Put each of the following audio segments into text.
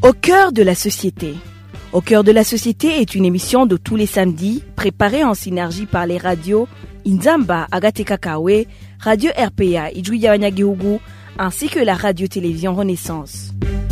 Au cœur de la société. Au cœur de la société est une émission de tous les samedis, préparée en synergie par les radios Inzamba, Agatekakawe, Radio RPA, Ijwi Wanyagihugu, ainsi que la radio-télévision Renaissance.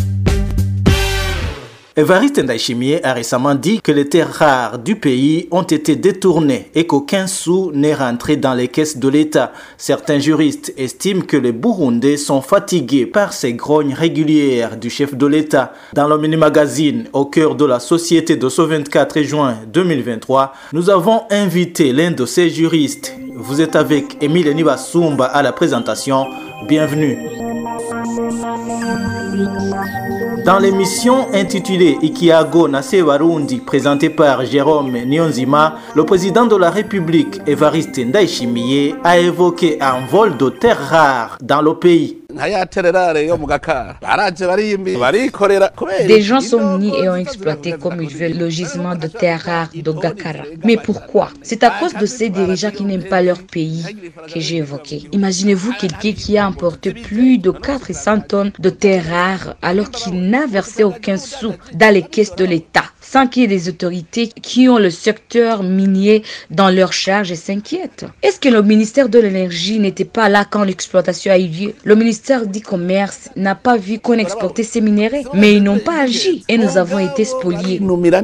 Évariste Ndayishimiye a récemment dit que les terres rares du pays ont été détournées et qu'aucun sou n'est rentré dans les caisses de l'État. Certains juristes estiment que les Burundais sont fatigués par ces grognes régulières du chef de l'État. Dans le mini-magazine Au cœur de la société de ce 24 juin 2023, nous avons invité l'un de ces juristes. Vous êtes avec Émile Nibasumba à la présentation. Bienvenue. Dans l'émission intitulée Ikiago Nase Warundi, présentée par Jérôme Niyonzima, le président de la République, Évariste Ndayishimiye, a évoqué un vol de terres rares dans le pays. Des gens sont venus et ont exploité comme ils veulent le gisement de terres rares de Gakara. Mais pourquoi? C'est à cause de ces dirigeants qui n'aiment pas leur pays que j'ai évoqué. Imaginez-vous quelqu'un qui a emporté plus de 400 tonnes de terres rares alors qu'il n'a versé aucun sou dans les caisses de l'État, sans qu'il y ait des autorités qui ont le secteur minier dans leur charge et s'inquiètent. Est-ce que le ministère de l'Énergie n'était pas là quand l'exploitation a eu lieu? Le ministère du Commerce n'a pas vu qu'on exportait ces minéraux, mais ils n'ont pas agi et nous avons été spoliés.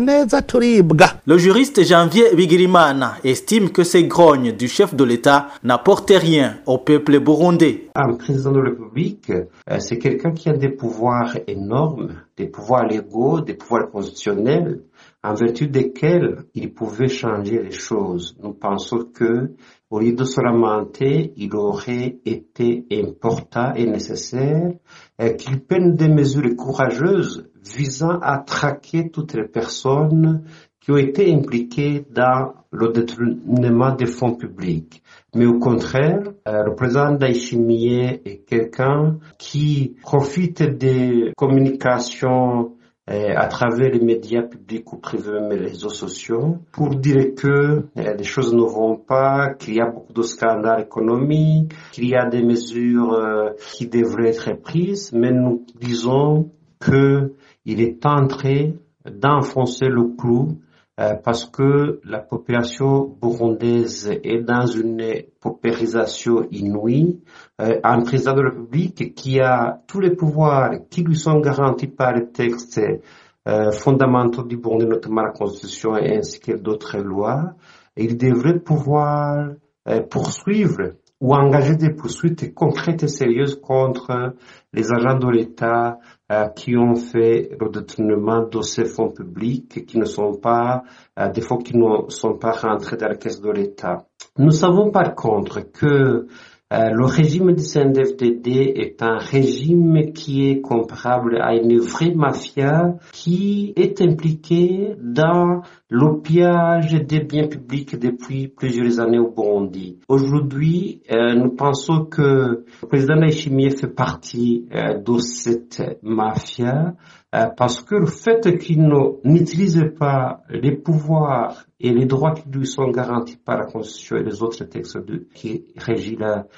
Le juriste Janvier Bigirimana estime que ces grognes du chef de l'État n'apportent rien au peuple burundais. Un président de la République, c'est quelqu'un qui a des pouvoirs énormes, des pouvoirs légaux, des pouvoirs constitutionnels, en vertu desquels il pouvait changer les choses. Nous pensons que, au lieu de se lamenter, il aurait été important et nécessaire qu'il prenne des mesures courageuses visant à traquer toutes les personnes qui ont été impliquées dans le détournement des fonds publics. Mais au contraire, le président Ndayishimiye est quelqu'un qui profite des communications à travers les médias publics ou privés, mais les réseaux sociaux, pour dire que les choses ne vont pas, qu'il y a beaucoup de scandales économiques, qu'il y a des mesures qui devraient être prises, mais nous disons que il est en train d'enfoncer le clou parce que la population burundaise est dans une paupérisation inouïe. Un président de la République qui a tous les pouvoirs qui lui sont garantis par les textes fondamentaux du Burundi, notamment la Constitution ainsi que d'autres lois, il devrait pouvoir poursuivre ou engager des poursuites concrètes et sérieuses contre les agents de l'État qui ont fait le détournement de ces fonds publics qui ne sont pas, des fonds qui ne sont pas rentrés dans la caisse de l'État. Nous savons par contre que le régime du CNDD-FDD est un régime qui est comparable à une vraie mafia qui est impliquée dans l'opiage des biens publics depuis plusieurs années au Burundi. Aujourd'hui, nous pensons que le président Ndayishimiye fait partie de cette mafia parce que le fait qu'il n'utilise pas les pouvoirs et les droits qui lui sont garantis par la Constitution et les autres textes qui régissent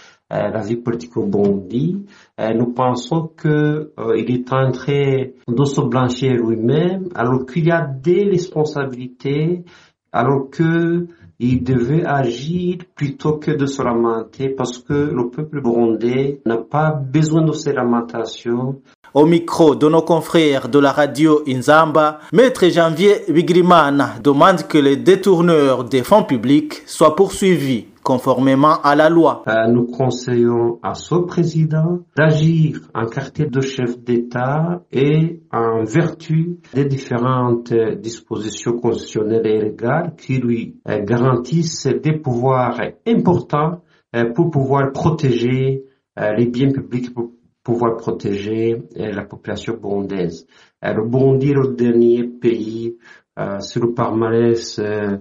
la vie politique au Burundi, nous pensons que il est en train de se blanchir lui-même, alors qu'il y a des responsabilités, alors que il devait agir plutôt que de se lamenter, parce que le peuple burundais n'a pas besoin de ces lamentations. Au micro de nos confrères de la radio Inzamba, Maître Janvier Bigirimana demande que les détourneurs des fonds publics soient poursuivis conformément à la loi. Nous conseillons à ce président d'agir en qualité de chef d'État et en vertu des différentes dispositions constitutionnelles et légales qui lui garantissent des pouvoirs importants pour pouvoir protéger les biens publics, pour pouvoir protéger la population burundaise. Le Burundi est le dernier pays sur le palmarès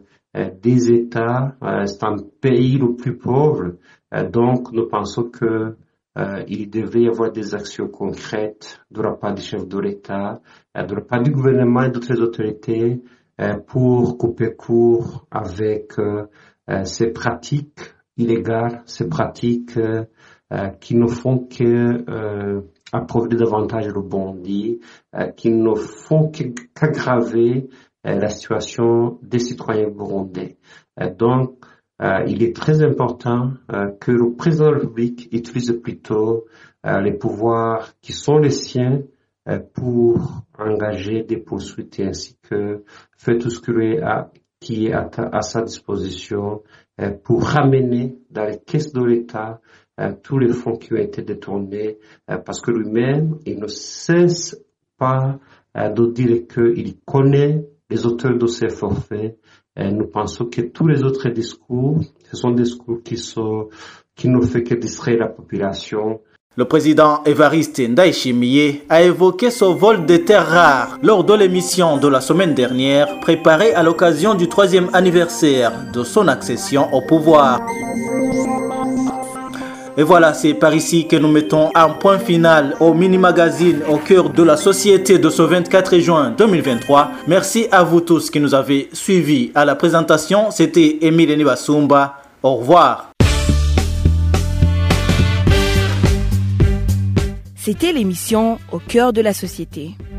des États, c'est un pays le plus pauvre, donc nous pensons que il devrait y avoir des actions concrètes de la part du chef de l'État, de la part du gouvernement et d'autres autorités pour couper court avec ces pratiques illégales, ces pratiques qui ne font que approfondir davantage le Burundi, qui ne font qu'aggraver la situation des citoyens burundais. Donc, il est très important que le président de la République utilise plutôt les pouvoirs qui sont les siens pour engager des poursuites et ainsi que faire tout ce qui est à sa disposition pour ramener dans les caisses de l'État tous les fonds qui ont été détournés parce que lui-même, il ne cesse pas de dire qu'il connaît les auteurs de ces forfaits. Nous pensons que tous les autres discours, ce sont des discours qui ne font que distraire la population. Le président Évariste Ndayishimiye a évoqué ce vol de terres rares lors de l'émission de la semaine dernière préparée à l'occasion du 3e anniversaire de son accession au pouvoir. Et voilà, c'est par ici que nous mettons un point final au mini-magazine au cœur de la société de ce 24 juin 2023. Merci à vous tous qui nous avez suivis à la présentation. C'était Émile Nibasumba. Au revoir. C'était l'émission Au cœur de la société.